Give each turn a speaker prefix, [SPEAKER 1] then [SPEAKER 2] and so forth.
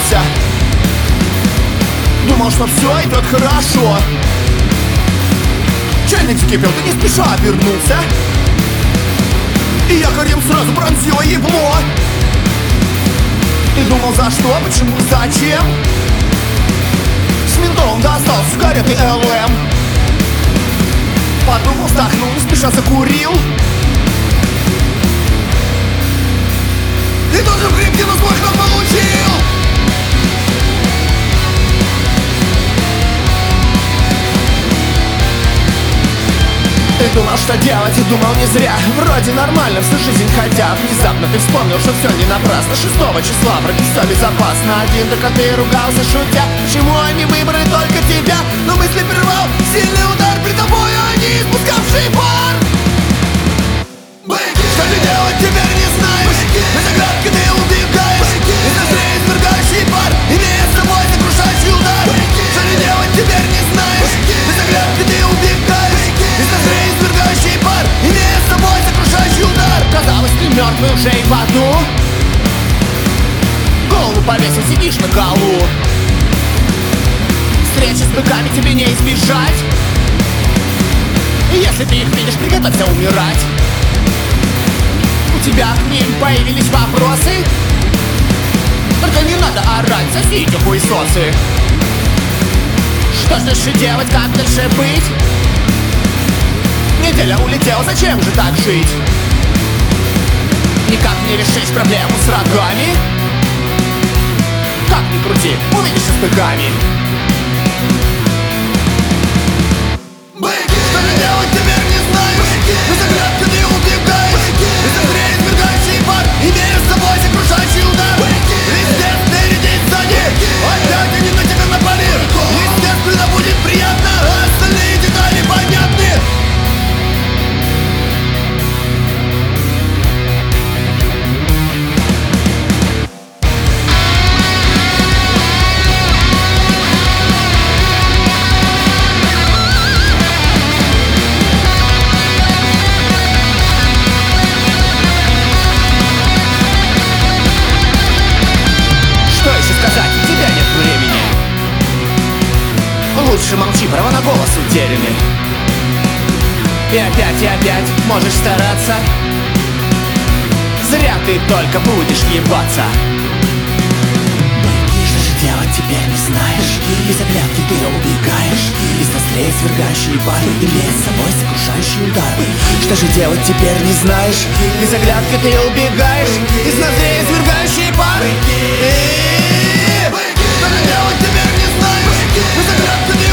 [SPEAKER 1] вернулся. Думал, что все идет хорошо. Чайник вскипел, ты не спеша обернулся. И якорем сразу пронзило ебло. Ты думал, за что, почему, зачем? С ментолом достал сигареты ЛМ. Подумал, вздохнул, не спеша закурил. И тут же в грибке на свой ход получил. Ты думал, что делать, и думал не зря. Вроде нормально всю жизнь, хотя внезапно ты вспомнил, что все не напрасно. 6 числа вроде все безопасно. Один только ты ругался, шутя. Почему они выбрали только тебя? Но мысли прервал сильный удар при тобой, они испускавшие пар. Что же делать теперь не знаешь? Без оглядки ты убегаешь. Из ноздрей извергающий пар, имея с собой сокрушающий удар. Что же делать теперь не знаешь? Без оглядки ты убегаешь. Из ноздрей извергающий пар, имея с собой сокрушающий удар. Казалось, ты мертвый уже и в аду. Голову повесил, сидишь на колу. Встречи с быками тебе не избежать. И если ты их видишь, приготовься умирать. У тебя к ним появились вопросы? Только не надо орать, сосите хуесосы. Что ж дальше делать, как дальше быть? Неделя улетела, зачем же так жить? Никак не решить проблему с рогами. Как ни крути, увидишь с быками. Что же делать теперь не знаешь? Без оглядки ты убегаешь. Из ноздрей извергающий пар, имея с собой сокрушающий удар. Везде впереди и сзади, опять они на тебя напали. Естественно, будет приятно, а остальные детали понятны. Лучше молчи, права на голос утеряны. И опять можешь стараться. Зря ты только будешь ебаться. Что же делать теперь не знаешь? Без оглядки ты убегаешь. Из ноздрей свергающий пар, имея с собой сокрушающий удар. Что же делать теперь не знаешь? Без оглядки ты убегаешь. Из ноздрей свергающий пар. Что же делать теперь не знаешь? Без оглядки ты